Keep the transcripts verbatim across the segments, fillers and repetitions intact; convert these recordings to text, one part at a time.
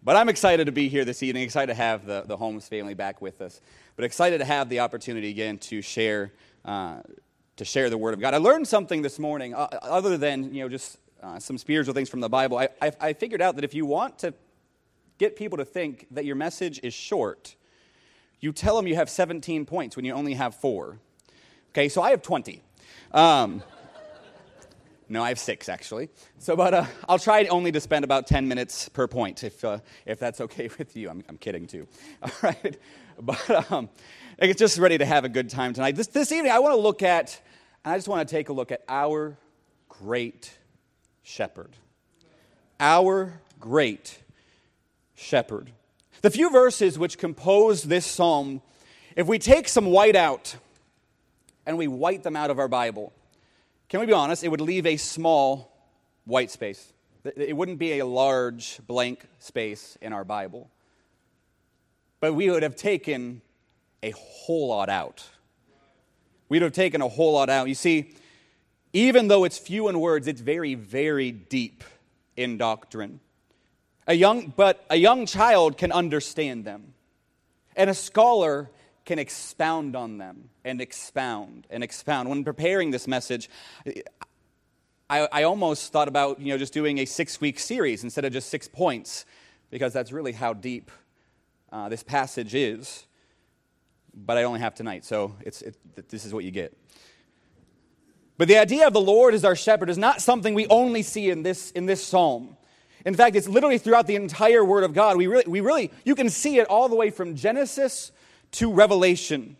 But I'm excited to be here this evening, excited to have the, the Holmes family back with us, but excited to have the opportunity again to share uh, to share the Word of God. I learned something this morning, uh, other than you know just uh, some spiritual things from the Bible. I, I, I figured out that if you want to get people to think that your message is short, you tell them you have seventeen points when you only have four. Okay, so I have twenty. Um, No, I have six, actually. So, but uh, I'll try only to spend about ten minutes per point, if uh, if that's okay with you. I'm, I'm kidding, too. All right? But um, it's just ready to have a good time tonight. This, this evening, I want to look at, and I just want to take a look at our great shepherd. Our great shepherd. The few verses which compose this psalm, if we take some white out and we white them out of our Bible, can we be honest? It would leave a small white space. It wouldn't be a large blank space in our Bible. But we would have taken a whole lot out. We would have taken a whole lot out. You see, even though it's few in words, it's very, very deep in doctrine. A young, but a young child can understand them. And a scholar can expound on them and expound and expound. When preparing this message, I, I almost thought about you know just doing a six-week series instead of just six points, because that's really how deep uh, this passage is. But I only have tonight, so it's it, this is what you get. But the idea of the Lord as our shepherd is not something we only see in this in this psalm. In fact, it's literally throughout the entire Word of God. We really, we really, you can see it all the way from Genesis to Revelation.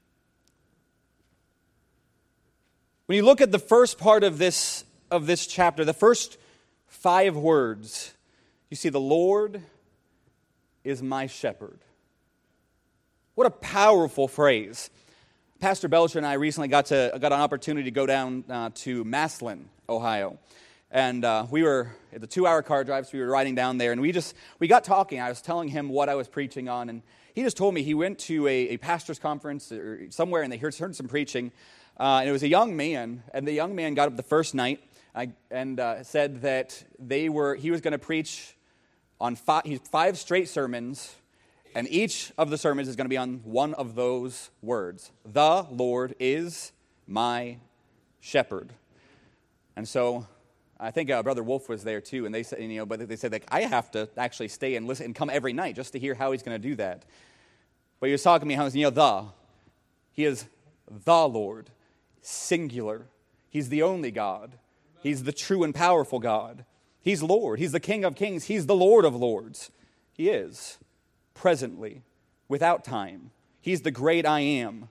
When you look at the first part of this of this chapter, the first five words, you see the Lord is my shepherd. What a powerful phrase. Pastor Belcher and I recently got to got an opportunity to go down uh, to Massillon, Ohio. And uh, we were at the two-hour car drive, so we were riding down there, and we just we got talking. I was telling him what I was preaching on, and he just told me he went to a, a pastor's conference or somewhere, and they heard, heard some preaching. Uh, and it was a young man, and the young man got up the first night I, and uh, said that they were he was going to preach on five, five straight sermons, and each of the sermons is going to be on one of those words: "The Lord is my shepherd." And so I think uh, Brother Wolf was there too, and they said, you know, but they said like I have to actually stay and listen and come every night just to hear how he's going to do that. But he was talking to me how, you know, the, he is the Lord, singular. He's the only God. He's the true and powerful God. He's Lord. He's the King of kings. He's the Lord of lords. He is, presently, without time. He's the great I am.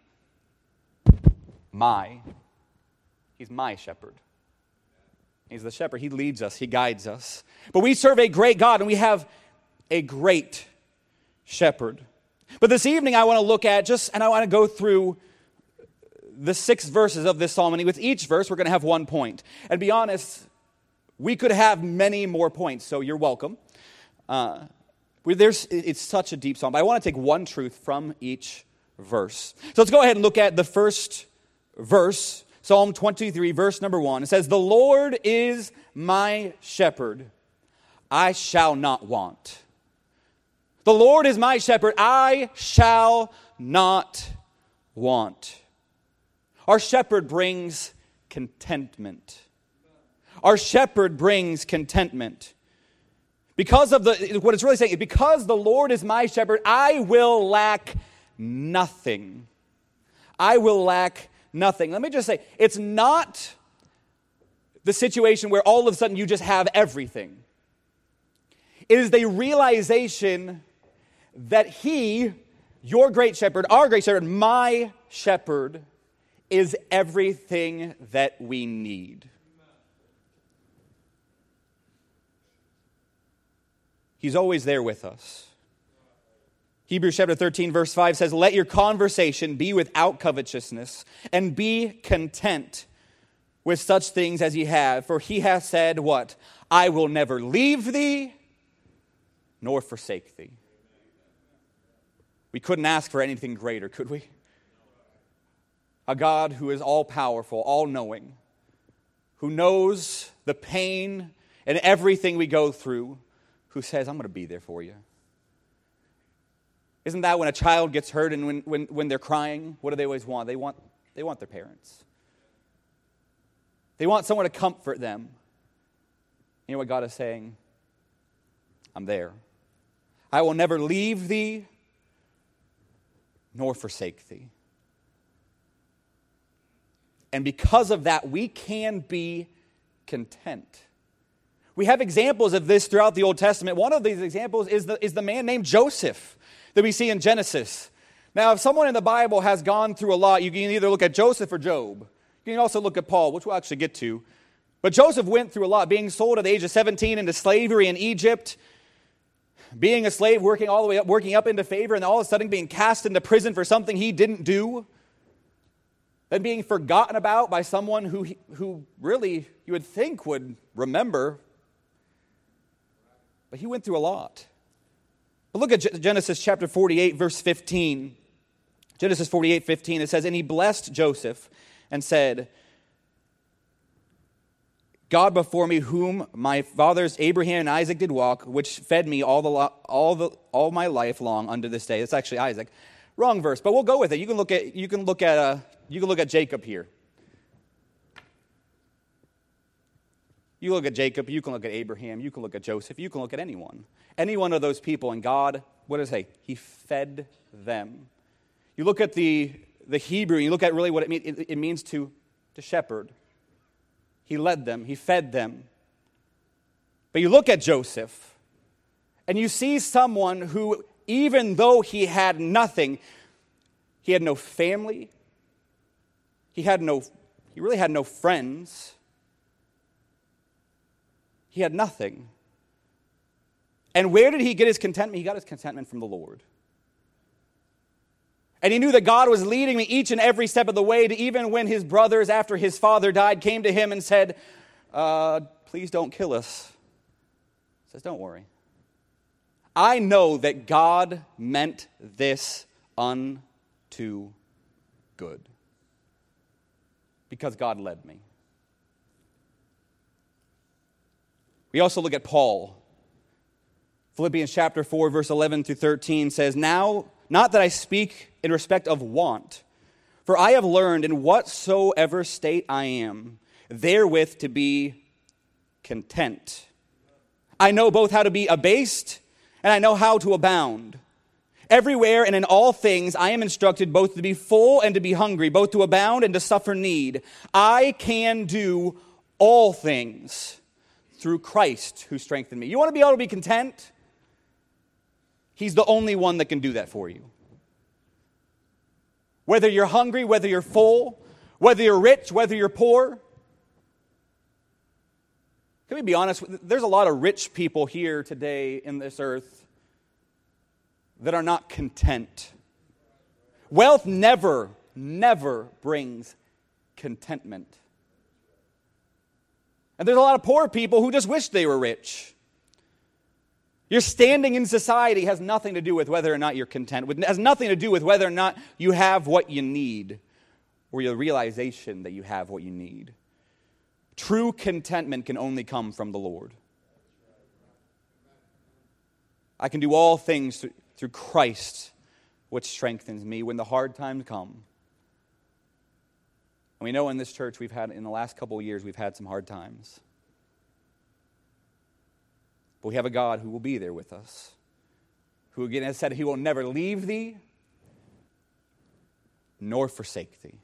My. He's my shepherd. He's the shepherd. He leads us. He guides us. But we serve a great God, and we have a great shepherd. But this evening I want to look at just, and I want to go through the six verses of this psalm. And with each verse, we're going to have one point. And be honest, we could have many more points, so you're welcome. Uh, there's, it's such a deep psalm. But I want to take one truth from each verse. So let's go ahead and look at the first verse, Psalm twenty-three, verse number one. It says, "The Lord is my shepherd, I shall not want." The Lord is my shepherd, I shall not want. Our shepherd brings contentment. Our shepherd brings contentment. Because of the, what it's really saying, because the Lord is my shepherd, I will lack nothing. I will lack nothing. Let me just say, it's not the situation where all of a sudden you just have everything. It is the realization that He, your great shepherd, our great shepherd, my shepherd, is everything that we need. He's always there with us. Hebrews chapter thirteen, verse five says, "Let your conversation be without covetousness, and be content with such things as ye have. For He hath said," what? "I will never leave thee, nor forsake thee." We couldn't ask for anything greater, could we? A God who is all-powerful, all-knowing, who knows the pain and everything we go through, who says, I'm going to be there for you. Isn't that when a child gets hurt and when, when, when they're crying, what do they always want? They want they want their parents. They want someone to comfort them. You know what God is saying? I'm there. I will never leave thee nor forsake thee. And because of that, we can be content. We have examples of this throughout the Old Testament. One of these examples is the, is the man named Joseph that we see in Genesis. Now, if someone in the Bible has gone through a lot, you can either look at Joseph or Job. You can also look at Paul, which we'll actually get to. But Joseph went through a lot, being sold at the age of seventeen into slavery in Egypt, being a slave, working all the way up, working up into favor, and all of a sudden being cast into prison for something he didn't do. Then being forgotten about by someone who, who really you would think would remember. But he went through a lot. But look at Genesis chapter forty-eight, verse fifteen. Genesis forty-eight, fifteen, it says, and he blessed Joseph and said, God before me, whom my fathers Abraham and Isaac did walk, which fed me all the all the all my life long unto this day. It's actually Isaac. Wrong verse, but we'll go with it. You can look at you can look at uh, you can look at Jacob here. You look at Jacob, you can look at Abraham, you can look at Joseph, you can look at anyone. Any one of those people, and God, what does it say? He fed them. You look at the, the Hebrew, you look at really what it means. It, it means to, to shepherd. He led them, he fed them. But you look at Joseph, and you see someone who, even though he had nothing, he had no family, he had no, he really had no friends. He had nothing. And where did he get his contentment? He got his contentment from the Lord. And he knew that God was leading me each and every step of the way, to even when his brothers, after his father died, came to him and said, uh, please don't kill us. He says, don't worry. I know that God meant this unto good. Because God led me. We also look at Paul. Philippians chapter four, verse eleven through thirteen says, now, not that I speak in respect of want, for I have learned in whatsoever state I am, therewith to be content. I know both how to be abased, and I know how to abound. Everywhere and in all things I am instructed both to be full and to be hungry, both to abound and to suffer need. I can do all things through Christ who strengthened me. You want to be able to be content? He's the only one that can do that for you. Whether you're hungry, whether you're full, whether you're rich, whether you're poor. Can we be honest? There's a lot of rich people here today in this earth that are not content. Wealth never, never brings contentment. And there's a lot of poor people who just wish they were rich. Your standing in society has nothing to do with whether or not you're content. It has nothing to do with whether or not you have what you need, or your realization that you have what you need. True contentment can only come from the Lord. I can do all things through Christ, which strengthens me when the hard times come. And we know in this church we've had, in the last couple of years, we've had some hard times. But we have a God who will be there with us, who again has said he will never leave thee nor forsake thee.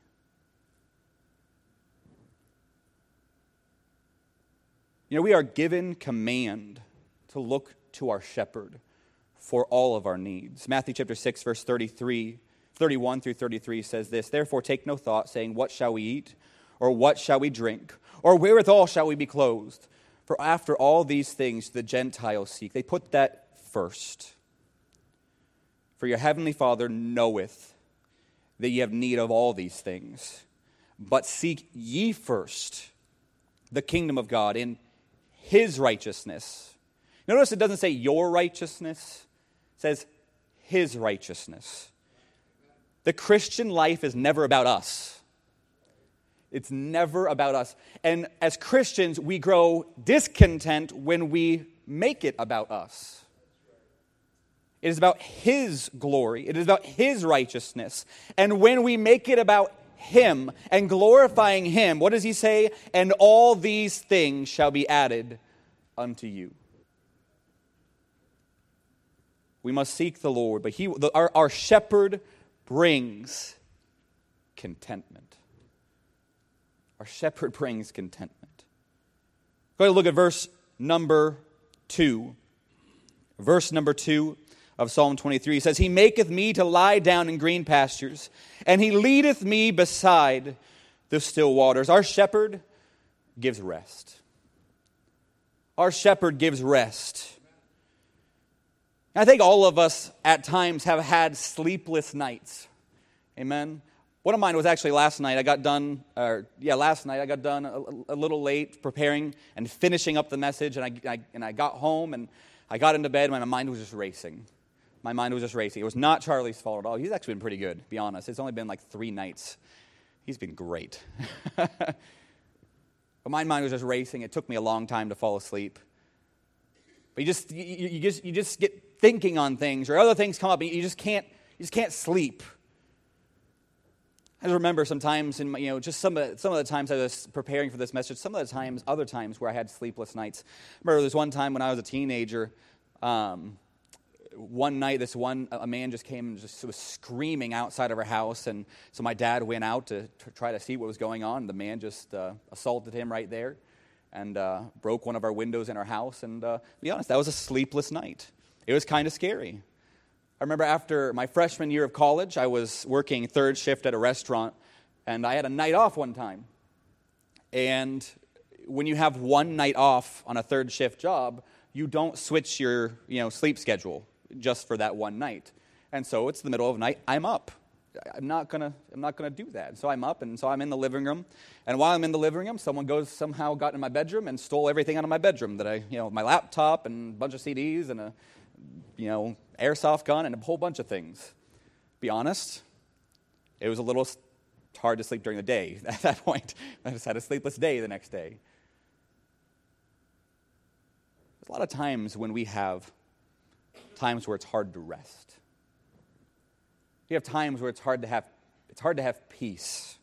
You know, we are given command to look to our shepherd for all of our needs. Matthew chapter six, verse thirty-three, thirty-one through thirty-three says this, therefore take no thought, saying, what shall we eat? Or what shall we drink? Or wherewithal shall we be clothed? For after all these things the Gentiles seek. They put that first. For your heavenly Father knoweth that ye have need of all these things. But seek ye first the kingdom of God in his righteousness. Notice it doesn't say your righteousness. It says his righteousness. The Christian life is never about us. It's never about us. And as Christians, we grow discontent when we make it about us. It is about His glory. It is about His righteousness. And when we make it about Him and glorifying Him, what does He say? And all these things shall be added unto you. We must seek the Lord, but He, the, our, our shepherd brings contentment. Our shepherd brings contentment. Go ahead and look at verse number two. Verse number two of Psalm twenty-three says, He maketh me to lie down in green pastures, and He leadeth me beside the still waters. Our shepherd gives rest. Our shepherd gives rest. I think all of us at times have had sleepless nights. Amen. One of mine was actually last night. I got done, or yeah, last night I got done a, a little late preparing and finishing up the message, and I, I and I got home and I got into bed and my mind was just racing. My mind was just racing. It was not Charlie's fault at all. He's actually been pretty good, to be honest. It's only been like three nights. He's been great. But my mind was just racing. It took me a long time to fall asleep. But you just you, you just you just get thinking on things, or other things come up, and you just can't you just can't sleep. I just remember sometimes, in my, you know, just some of, some of the times I was preparing for this message, some of the times, other times where I had sleepless nights. I remember there was one time when I was a teenager, um, one night this one, a man just came and just was screaming outside of our house, and so my dad went out to, to try to see what was going on. The man just uh, assaulted him right there and uh, broke one of our windows in our house, and uh, to be honest, that was a sleepless night. It was kind of scary. I remember after my freshman year of college, I was working third shift at a restaurant, and I had a night off one time. And when you have one night off on a third shift job, you don't switch your, you know, sleep schedule just for that one night. And so it's the middle of the night, I'm up. I'm not gonna I'm not gonna do that. So I'm up, and so I'm in the living room. And while I'm in the living room, someone goes somehow got in my bedroom and stole everything out of my bedroom that I, you know, my laptop and a bunch of C Ds and a, you know, airsoft gun and a whole bunch of things. Be honest, it was a little hard to sleep during the day at that point. I just had a sleepless day the next day. There's a lot of times when we have times where it's hard to rest. We have times where it's hard to have it's hard to have peace.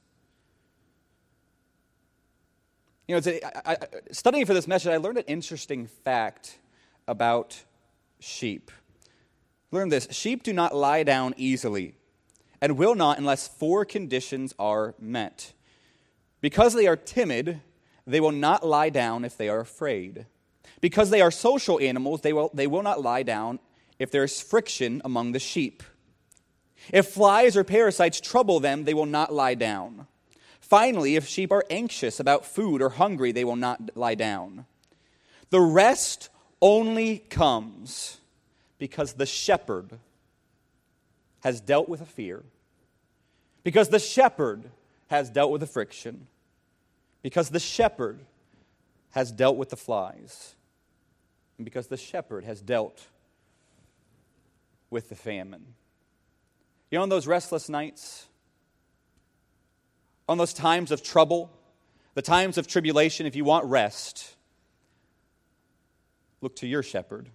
You know, it's a, I, I, studying for this message, I learned an interesting fact about sheep. Learn this: sheep do not lie down easily, and will not unless four conditions are met. Because they are timid, they will not lie down if they are afraid. Because they are social animals, they will they will not lie down if there is friction among the sheep. If flies or parasites trouble them, they will not lie down. Finally, if sheep are anxious about food or hungry, they will not lie down. The rest only comes because the shepherd has dealt with a fear, because the shepherd has dealt with the friction, because the shepherd has dealt with the flies, and because the shepherd has dealt with the famine. You know, on those restless nights, on those times of trouble, the times of tribulation, if you want rest, look to your shepherd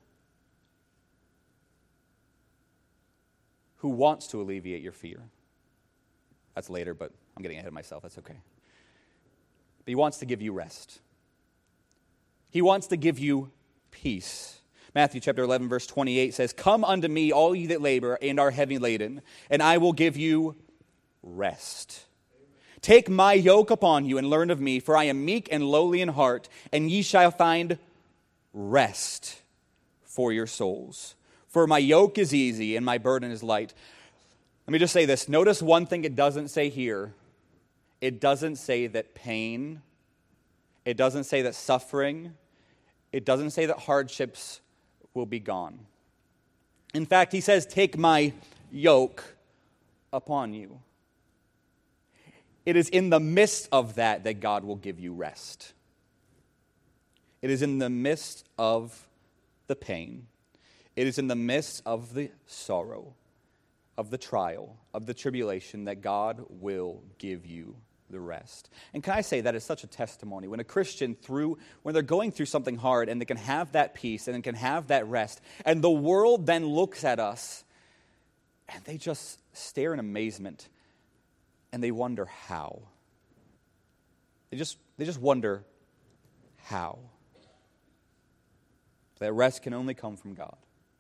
who wants to alleviate your fear. That's later, but I'm getting ahead of myself. That's okay. But he wants to give you rest. He wants to give you peace. Matthew chapter eleven, verse twenty-eight says, "Come unto me, all ye that labor and are heavy laden, and I will give you rest. Take my yoke upon you and learn of me, for I am meek and lowly in heart, and ye shall find rest for your souls. For my yoke is easy and my burden is light." Let me just say this. Notice one thing it doesn't say here. It doesn't say that pain, it doesn't say that suffering, it doesn't say that hardships will be gone. In fact, he says, "Take my yoke upon you." It is in the midst of that that God will give you rest. It is in the midst of the pain. It is in the midst of the sorrow, of the trial, of the tribulation that God will give you the rest. And can I say that is such a testimony when a Christian through when they're going through something hard and they can have that peace and they can have that rest, and the world then looks at us and they just stare in amazement and they wonder how. They just they just wonder how. That rest can only come from God.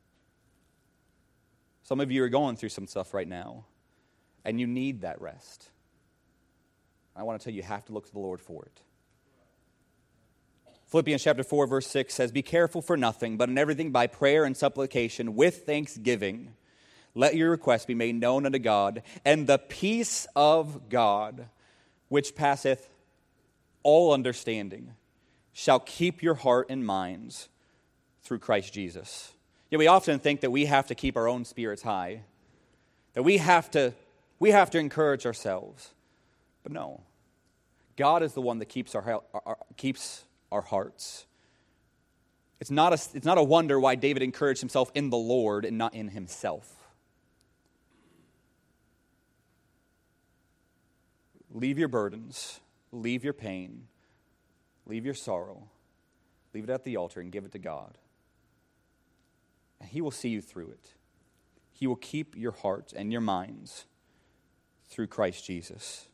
Some of you are going through some stuff right now, and you need that rest. I want to tell you, you have to look to the Lord for it. Philippians chapter four, verse six says, "Be careful for nothing, but in everything by prayer and supplication with thanksgiving, let your requests be made known unto God, and the peace of God, which passeth all understanding, shall keep your heart and minds through Christ Jesus." Yeah, we often think that we have to keep our own spirits high, that we have to we have to encourage ourselves. But no, God is the one that keeps our, our keeps our hearts. It's not a it's not a wonder why David encouraged himself in the Lord and not in himself. Leave your burdens, leave your pain, leave your sorrow, leave it at the altar and give it to God. And He will see you through it. He will keep your heart and your minds through Christ Jesus.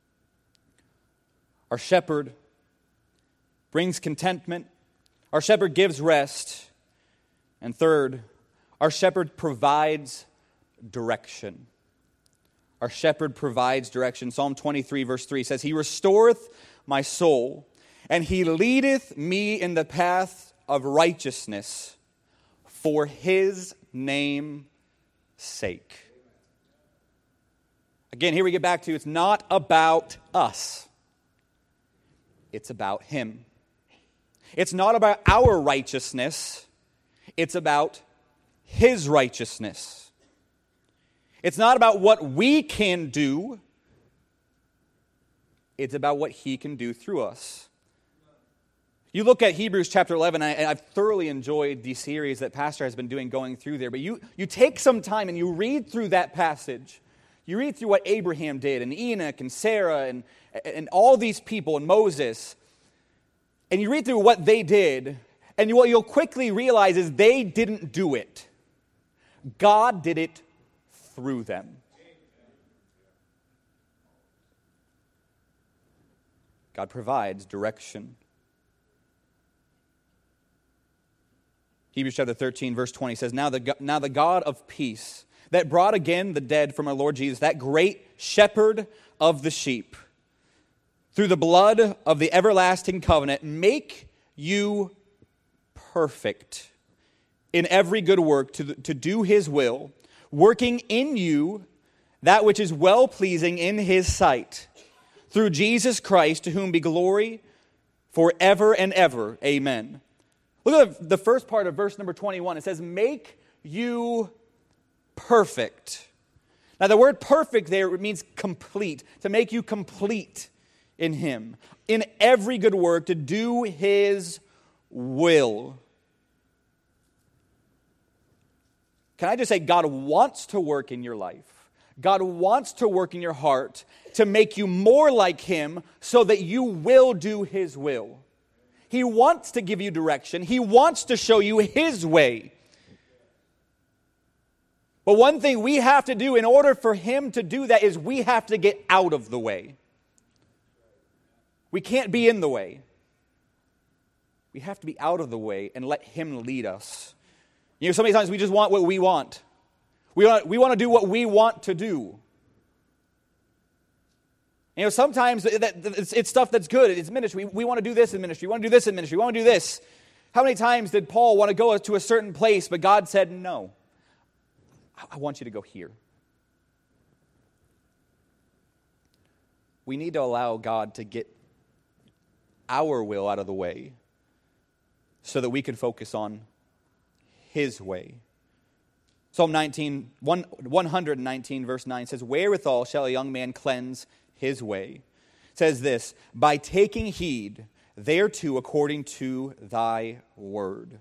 Our shepherd brings contentment. Our shepherd gives rest. And third, our shepherd provides direction. Our shepherd provides direction. Psalm twenty-three, verse three says, "He restoreth my soul, and He leadeth me in the path of righteousness for His name's sake." Again, here we get back to, it's not about us. It's about Him. It's not about our righteousness. It's about His righteousness. It's not about what we can do. It's about what He can do through us. You look at Hebrews chapter eleven, and I've thoroughly enjoyed the series that Pastor has been doing going through there. But you, you take some time and you read through that passage. You read through what Abraham did, and Enoch, and Sarah, and, and all these people, and Moses. And you read through what they did, and what you'll quickly realize is they didn't do it. God did it through them. God provides direction. Hebrews chapter thirteen, verse twenty says, now the, now the God of peace, that brought again the dead from our Lord Jesus, that great shepherd of the sheep, through the blood of the everlasting covenant, make you perfect in every good work to, to do His will, working in you that which is well-pleasing in His sight, through Jesus Christ, to whom be glory forever and ever. Amen. Look at the first part of verse number twenty-one. It says, make you perfect. Now the word perfect there means complete, to make you complete in Him, in every good work, to do His will. Can I just say, God wants to work in your life. God wants to work in your heart to make you more like Him so that you will do His will. He wants to give you direction. He wants to show you His way. But one thing we have to do in order for Him to do that is we have to get out of the way. We can't be in the way. We have to be out of the way and let Him lead us. You know, so many times we just want what we want. We want, we want to do what we want to do. You know, sometimes that, it's, it's stuff that's good. It's ministry. We, we want to do this in ministry. We want to do this in ministry. We want to do this. How many times did Paul want to go to a certain place, but God said, no, I, I want you to go here. We need to allow God to get our will out of the way so that we can focus on His way. Psalm nineteen, one, one nineteen, verse nine says, wherewithal shall a young man cleanse his way? It says this, by taking heed thereto according to thy word.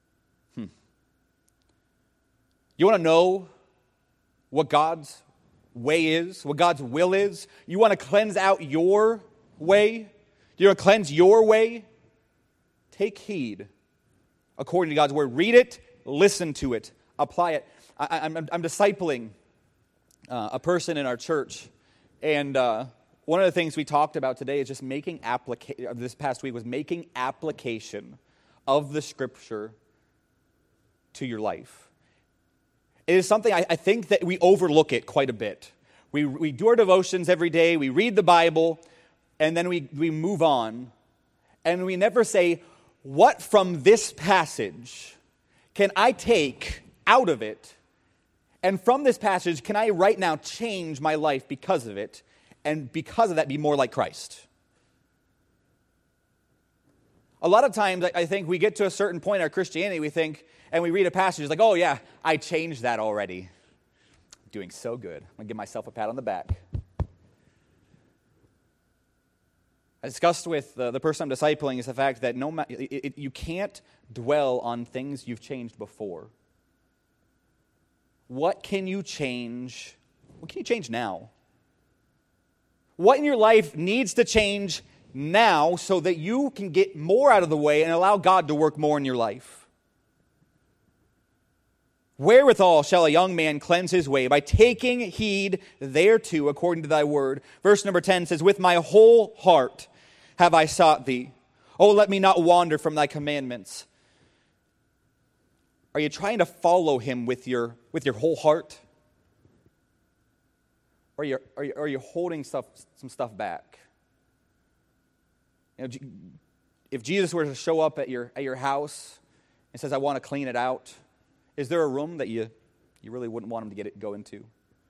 Hmm. You want to know what God's way is, what God's will is. You want to cleanse out your way? You want to cleanse your way? Take heed according to God's word. Read it, listen to it, apply it. I, I'm, I'm discipling uh, a person in our church, and uh, one of the things we talked about today is just making application. This past week was making application of the Scripture to your life. It is something I, I think that we overlook it quite a bit. We we do our devotions every day. We read the Bible, and then we we move on, and we never say, what from this passage can I take out of it? And from this passage, can I right now change my life because of it? And because of that, be more like Christ? A lot of times, I think we get to a certain point in our Christianity, we think, and we read a passage, like, oh yeah, I changed that already. I'm doing so good. I'm going to give myself a pat on the back. I discussed with uh, the person I'm discipling is the fact that no ma- it, it, you can't dwell on things you've changed before. What can you change? What can you change now? What in your life needs to change now so that you can get more out of the way and allow God to work more in your life? Wherewithal shall a young man cleanse his way? By taking heed thereto, according to thy word. Verse number ten says, with my whole heart have I sought thee. Oh, let me not wander from thy commandments. Are you trying to follow him with your, with your whole heart? Or are you, are you, are you holding stuff, some stuff back? You know, if Jesus were to show up at your, at your house and says, I want to clean it out, is there a room that you, you really wouldn't want him to get it, go into?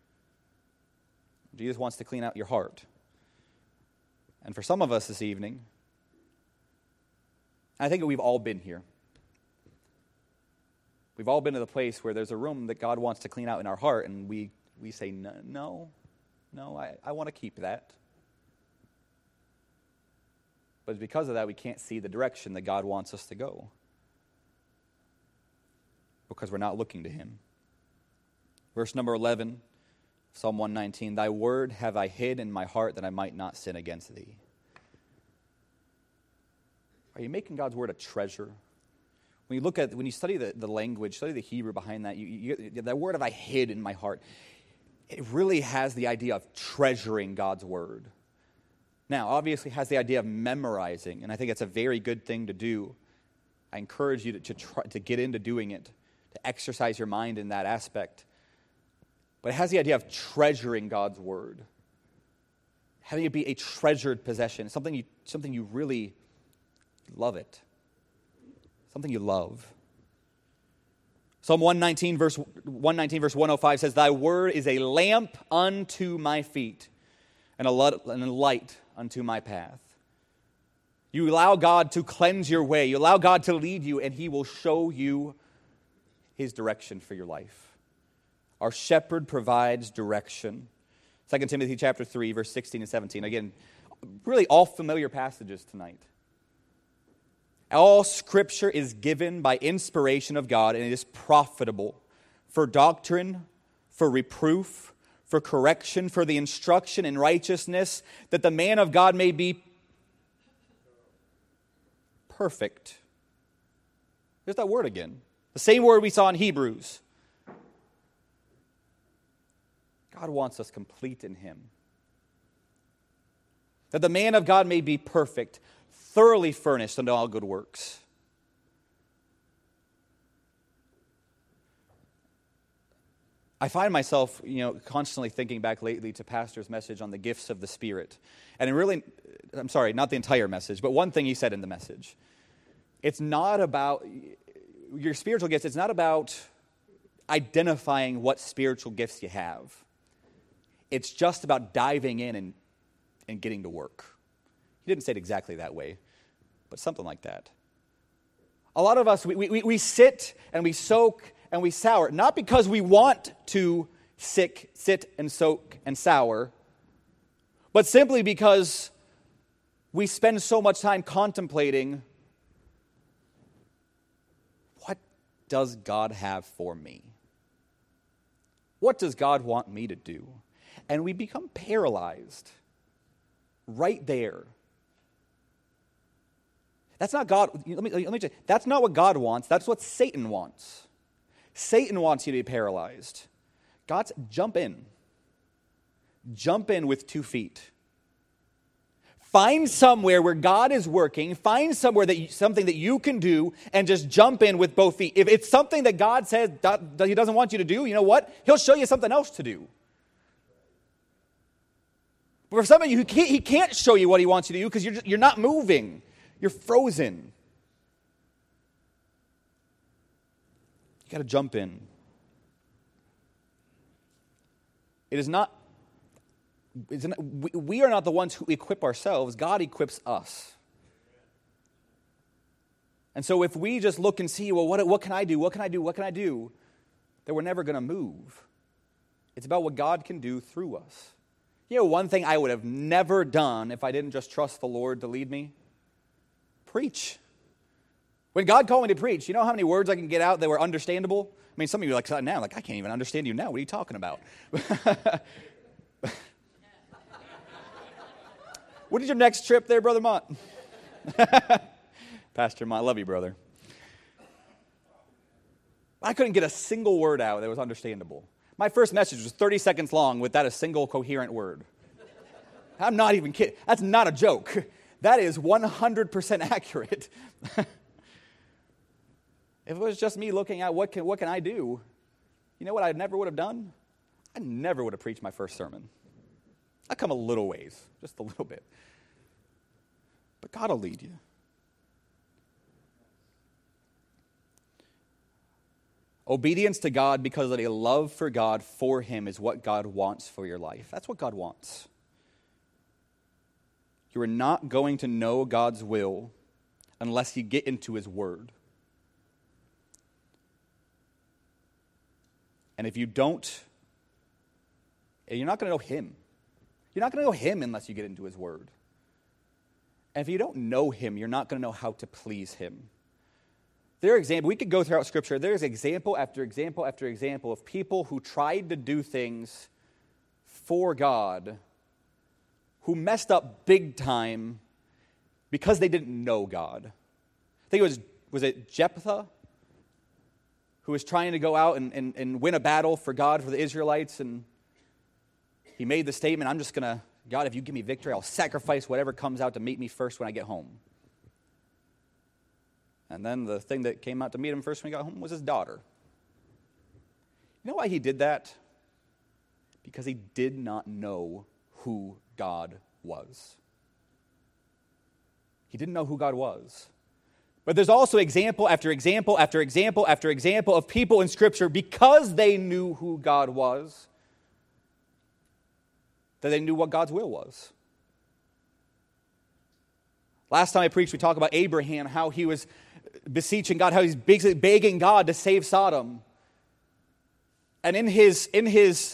Jesus wants to clean out your heart. And for some of us this evening, I think that we've all been here. We've all been to the place where there's a room that God wants to clean out in our heart, and we, we say, no, no, no I, I want to keep that. But because of that, we can't see the direction that God wants us to go, because we're not looking to him. Verse number eleven, Psalm one nineteen, thy word have I hid in my heart that I might not sin against thee. Are you making God's word a treasure? When you look at, when you study the, the language, study the Hebrew behind that, you, you, that word have I hid in my heart, it really has the idea of treasuring God's word. Now, obviously, it has the idea of memorizing, and I think it's a very good thing to do. I encourage you to, to try to get into doing it, to exercise your mind in that aspect. But it has the idea of treasuring God's word, having it be a treasured possession, something you, something you really love it, something you love. Psalm one nineteen, verse one nineteen, verse one oh five says, thy word is a lamp unto my feet and a light unto my path. You allow God to cleanse your way. You allow God to lead you, and he will show you his direction for your life. Our shepherd provides direction. Second Timothy chapter three, verse sixteen and seventeen. Again, really all familiar passages tonight. All Scripture is given by inspiration of God, and it is profitable for doctrine, for reproof, for correction, for the instruction in righteousness, that the man of God may be perfect. There's that word again. The same word we saw in Hebrews. God wants us complete in him. That the man of God may be perfect, thoroughly furnished unto all good works. I find myself, you know, constantly thinking back lately to Pastor's message on the gifts of the Spirit. And it really, I'm sorry, not the entire message, but one thing he said in the message. It's not about, your spiritual gifts, it's not about identifying what spiritual gifts you have. It's just about diving in and, and getting to work. He didn't say it exactly that way, but something like that. A lot of us, we, we, we sit and we soak and we sour, not because we want to sick, sit and soak and sour, but simply because we spend so much time contemplating, what does God have for me? What does God want me to do? and we become paralyzed right there. That's not God. Let me, let me just, that's not what God wants. That's what Satan wants. Satan wants you to be paralyzed. God's jump in. Jump in with two feet. Find somewhere where God is working. Find somewhere that you, something that you can do, and just jump in with both feet. If it's something that God says that, that He doesn't want you to do, you know what? He'll show you something else to do. But for some of you, he can't, he can't show you what He wants you to do because you're just, you're not moving. You're frozen. You got to jump in. It is not, it's not we, we are not the ones who equip ourselves. God equips us. And so if we just look and see, well, what, what can I do? What can I do? What can I do? Then we're never going to move. It's about what God can do through us. You know, one thing I would have never done if I didn't just trust the Lord to lead me? Preach. When God called me to preach, you know how many words I can get out that were understandable? I mean, some of you are like, now, like, I can't even understand you now. What are you talking about? What is your next trip there, Brother Mott? Pastor Mott, I love you, brother. I couldn't get a single word out that was understandable. My first message was thirty seconds long without a single coherent word. I'm not even kidding. That's not a joke. That is one hundred percent accurate. If it was just me looking at what can what can I do, you know what I never would have done? I never would have preached my first sermon. I come a little ways, just a little bit. But God will lead you. Obedience to God because of a love for God for Him is what God wants for your life. That's what God wants. You are not going to know God's will unless you get into His Word. And if you don't, you're not going to know Him. You're not going to know Him unless you get into His Word. And if you don't know Him, you're not going to know how to please Him. There are examples, we could go throughout Scripture, there's example after example after example of people who tried to do things for God who messed up big time because they didn't know God. I think it was, was it Jephthah who was trying to go out and, and, and win a battle for God, for the Israelites, and he made the statement, I'm just going to, God, if you give me victory, I'll sacrifice whatever comes out to meet me first when I get home. And then the thing that came out to meet him first when he got home was his daughter. You know why he did that? Because he did not know who God was. He didn't know who God was. But there's also example after example after example after example of people in Scripture, because they knew who God was, that they knew what God's will was. Last time I preached, we talked about Abraham, how he was beseeching God, how he's basically begging God to save Sodom. And in his in his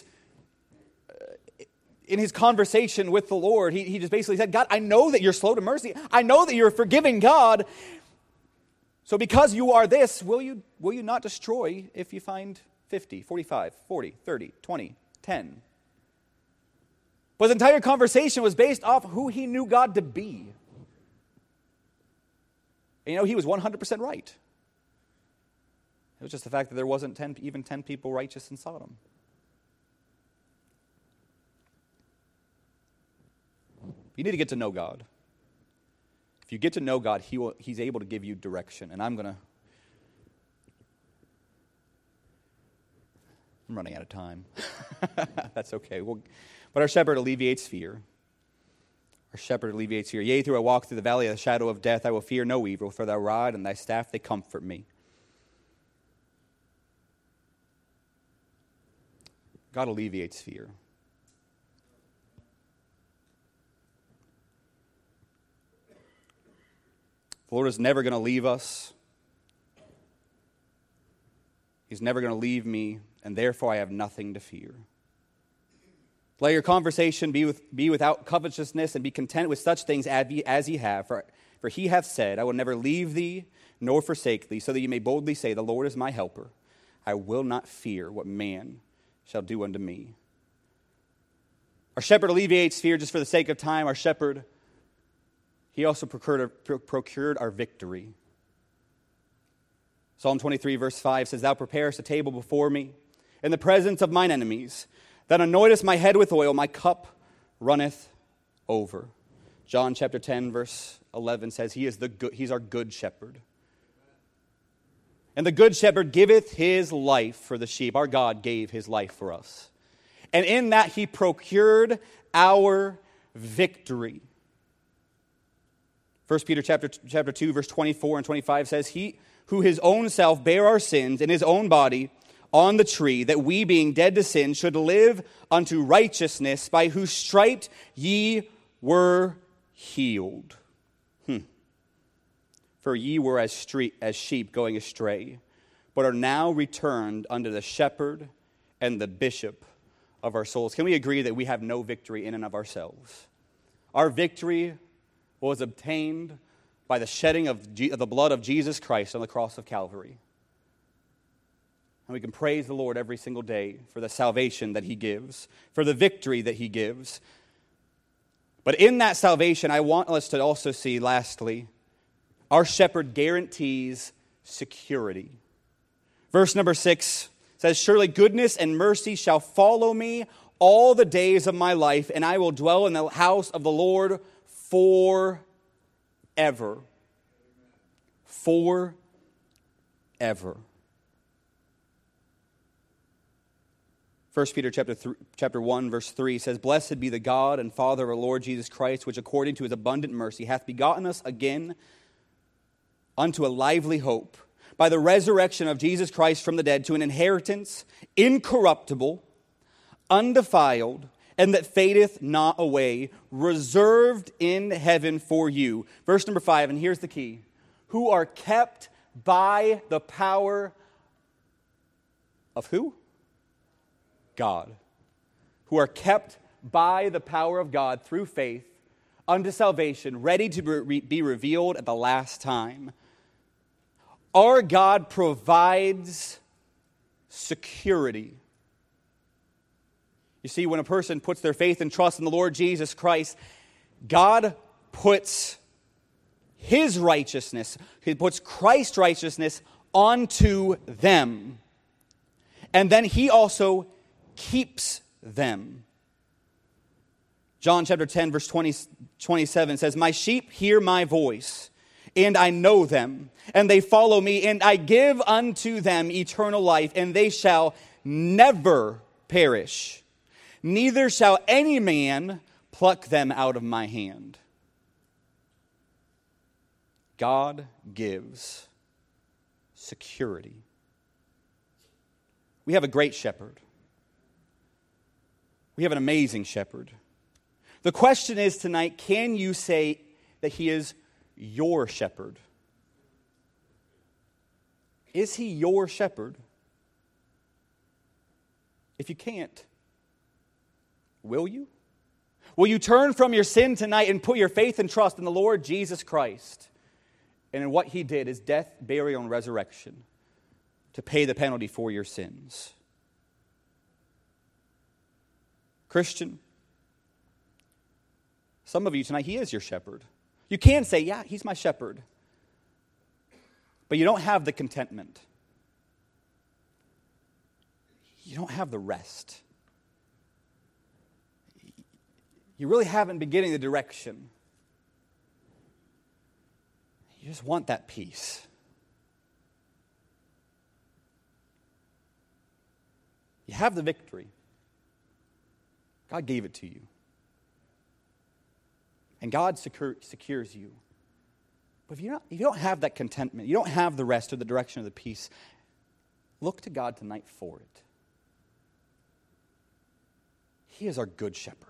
in his conversation with the Lord, he, he just basically said, God, I know that you're slow to mercy. I know that you're a forgiving God. So because you are this, will you will you not destroy if you find fifty, forty-five, forty, thirty, twenty, ten? But his entire conversation was based off who he knew God to be. And you know, he was one hundred percent right. It was just the fact that there wasn't ten, even ten people righteous in Sodom. You need to get to know God. If you get to know God, he will, He's able to give you direction. And I'm going to... I'm running out of time. That's okay. We'll, but our shepherd alleviates fear. Our shepherd alleviates fear. Yea, though I walk through the valley of the shadow of death, I will fear no evil, for thy rod and thy staff, they comfort me. God alleviates fear. The Lord is never going to leave us. He's never going to leave me, and therefore I have nothing to fear. Let your conversation be with be without covetousness, and be content with such things as ye, as ye have. For, for he hath said, I will never leave thee nor forsake thee, so that you may boldly say, the Lord is my helper. I will not fear what man shall do unto me. Our shepherd alleviates fear just for the sake of time. Our shepherd, he also procured, procured our victory. Psalm twenty-three, verse five says, Thou preparest a table before me in the presence of mine enemies. Thou anointest my head with oil, my cup runneth over. John chapter ten, verse eleven says, He is the good, He's our good shepherd. And the good shepherd giveth his life for the sheep. Our God gave his life for us. And in that he procured our victory. First Peter chapter, chapter two, verse twenty-four and twenty-five says, He who his own self bare our sins in his own body on the tree, that we, being dead to sin, should live unto righteousness, by whose stripes ye were healed. Hmm. For ye were as, street, as sheep going astray, but are now returned unto the shepherd and the bishop of our souls. Can we agree that we have no victory in and of ourselves? Our victory was obtained by the shedding of, G- of the blood of Jesus Christ on the cross of Calvary. And we can praise the Lord every single day for the salvation that He gives, for the victory that He gives. But in that salvation, I want us to also see, lastly, our shepherd guarantees security. Verse number six says, Surely goodness and mercy shall follow me all the days of my life, and I will dwell in the house of the Lord forever. Forever. First Peter chapter, th- chapter one, verse three says, Blessed be the God and Father of our Lord Jesus Christ, which according to his abundant mercy hath begotten us again unto a lively hope, by the resurrection of Jesus Christ from the dead, to an inheritance incorruptible, undefiled, and that fadeth not away, reserved in heaven for you. Verse number five, and here's the key. Who are kept by the power of who? God. Who are kept by the power of God through faith unto salvation, ready to be revealed at the last time. Our God provides security. You see, when a person puts their faith and trust in the Lord Jesus Christ, God puts His righteousness, He puts Christ's righteousness onto them. And then He also keeps them. John chapter ten, verse twenty, twenty-seven says, My sheep hear my voice, and I know them, and they follow me, and I give unto them eternal life, and they shall never perish. Neither shall any man pluck them out of my hand. God gives security. We have a great shepherd. We have an amazing shepherd. The question is tonight, can you say that he is your shepherd? Is he your shepherd? If you can't, will you? Will you turn from your sin tonight and put your faith and trust in the Lord Jesus Christ and in what He did, His death, burial, and resurrection, to pay the penalty for your sins? Christian, some of you tonight, He is your shepherd. You can say, yeah, He's my shepherd. But you don't have the contentment. You don't have the rest. You really haven't been getting the direction. You just want that peace. You have the victory. God gave it to you. And God secure, secures you. But if you, not, if you don't have that contentment, you don't have the rest or the direction of the peace, look to God tonight for it. He is our good shepherd.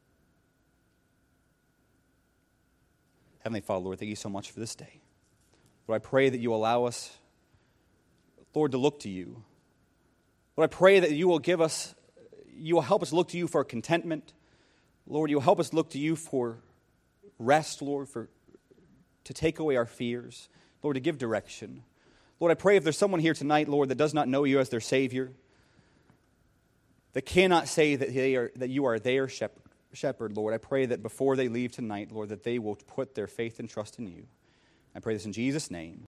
Heavenly Father, Lord, thank you so much for this day. Lord, I pray that you allow us, Lord, to look to you. Lord, I pray that you will give us, you will help us look to you for contentment. Lord, you will help us look to you for rest, Lord, for to take away our fears. Lord, to give direction. Lord, I pray if there's someone here tonight, Lord, that does not know you as their Savior, that cannot say that they are that you are their shepherd. shepherd, Lord, I pray that before they leave tonight, Lord, that they will put their faith and trust in you. I pray this in Jesus' name.